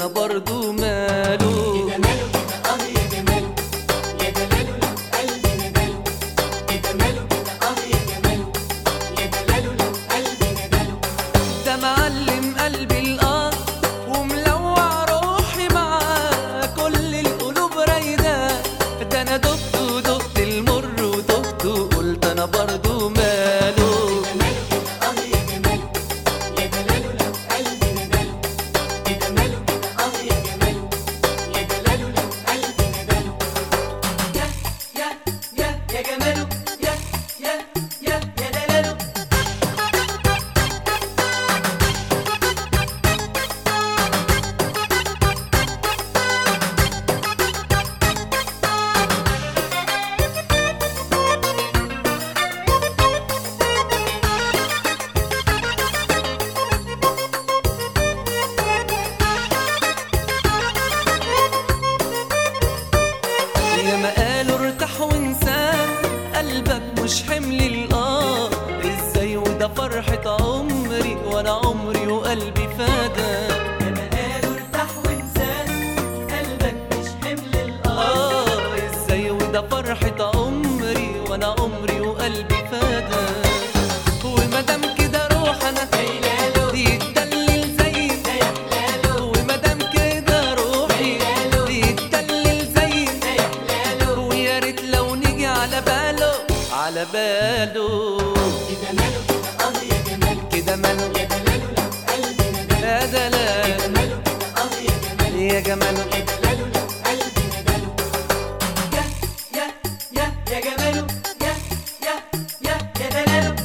انا برضو ماله. كده ماله كده يا جماله، يا دلاله لو قلبي نداله. كده ماله كده يا جماله، يا دلاله لو قلبي نداله. ده معلم قلبي القمر وملوع روحي معاه، كل القلوب رايداه. ده انا دقت ودقت المر ودقت وقلت انا برضو ماله. كده ماله كده يا جماله، يا دلاله لو قلبي نداله. كده ماله كده يا جماله، يا دلاله لو قلبي نداله. يا جماله يا دلاله. يا ما قالوا ارتاح وانسان، قلبك مش حمل القار. ازاي وده فرحة عمري وانا عمري وقلبي فداك. يا ما قالوا ارتاح وانسان، قلبك مش حمل القار. ازاي وده فرحة عمري وانا عمري وقلبي فداك. ومادام كده روح انا يتدلل زي ومادام كده روحي يتدلل زي ويا ريت لو نيجي على باله على باله. كده ماله كده يا جماله، كده ماله يا دلاله لو قلبي نداله. يا دلال كده ماله كده يا جماله، يا جماله. يا دلاله لو قلبي نداله. يا جماله يا دلاله.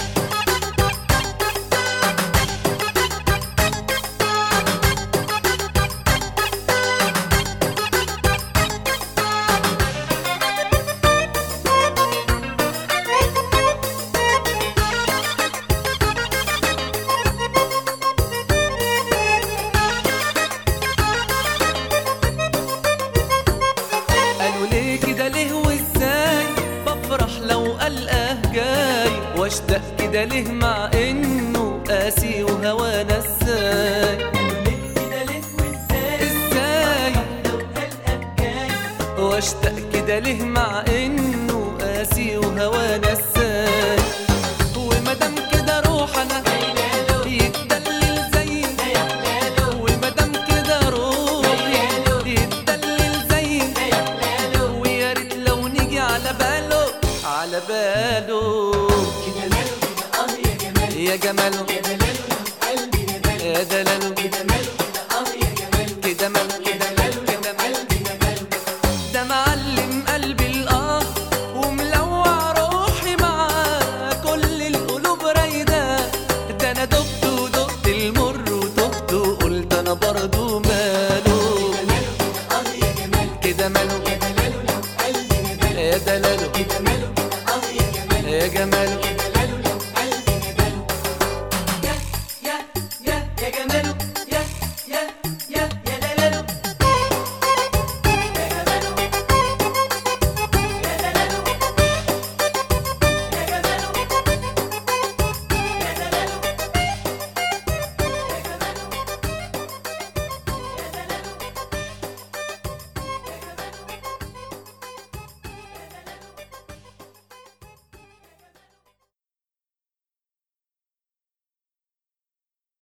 قالوا ليه كده ليه وازاي، بفرح لو ألقاه جاي واشتاق كده ليه مع انه قاسي وهوانا ازاي. كده ليه وازاي، ازاي لو قلقك جاي. واشتاق كده ليه مع انه قاسي وهوانا ازاي. ومادام كده روح انا يتدلل زي ومادام كده روحي يتدلل زي ويا ريت لو نيجي على باله على باله. كده ماله كده يا جماله، يا جماله يا دلاله لو قلبي نداله. يا دلاله.